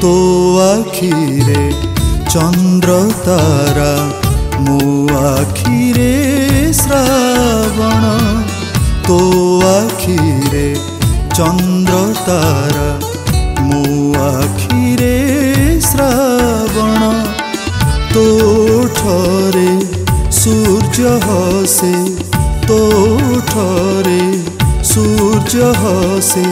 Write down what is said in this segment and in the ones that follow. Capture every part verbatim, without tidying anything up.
तो आखिरे चंद्र तारा मो आखिरे श्रावण तो आखिरे चंद्र तारा मो आखिरे श्रावण तो ठरे सूर्य हसे तो ठरे सूर्य हसे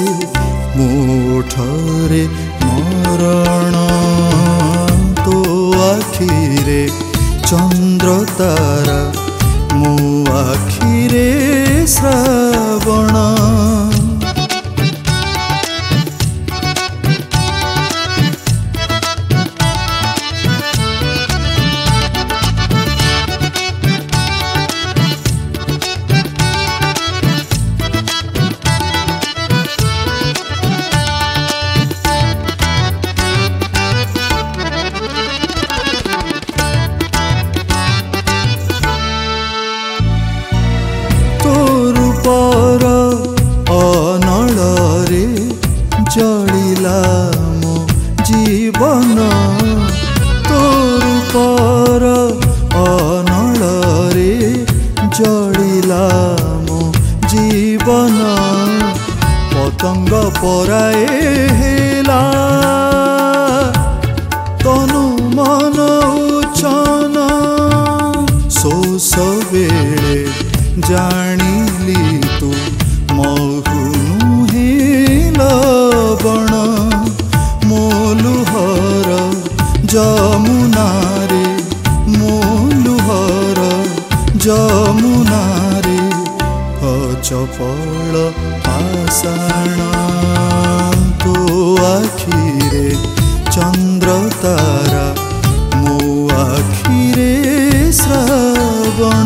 मोठरे मरण तो आखिरे चंद्र तारा मो आखिरे श्रावण पर अनलरे जलिला मो जीवन तोर पर अनलरे जलिला मो जीवन पतंग पराए हेला तनु मन उचन शोष बेले जानिली तू महु हे लवण मोलुहर जमुना रे मोलुहर जमुना रे अचपल पाषाण तो आखिरे चंद्र तारा मो आखिरे श्रावण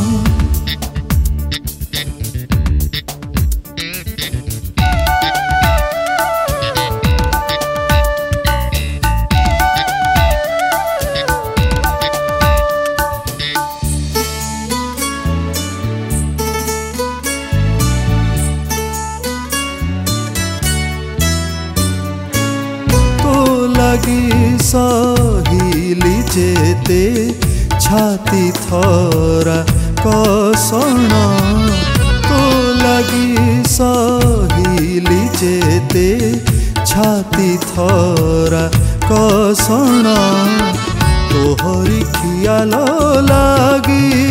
लगी सहिली जेते छाती थरा कसण तो लगी सहिली जेते छाती थरा कसण तोहरी खियाल लगी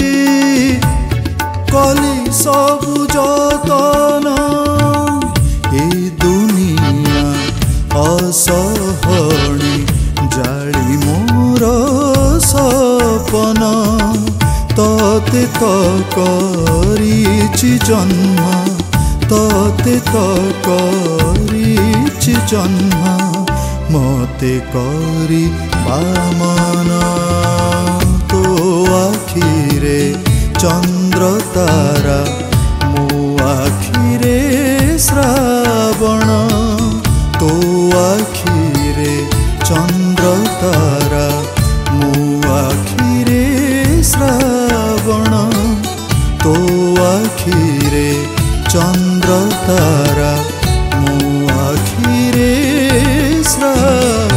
कली सबु जतन ए दुनिया असहणी जाली मोर सपन तते तो करिछि जन्म तते तो करिछि जन्म मते करी बामन तो आखिरे चंद्र तारा मो आखिरे श्रावण तो आखिरे चंद्र तारा मो आखिरे श्रावण तो आखिरे चंद्र तारा मो आखिरे श्रावण।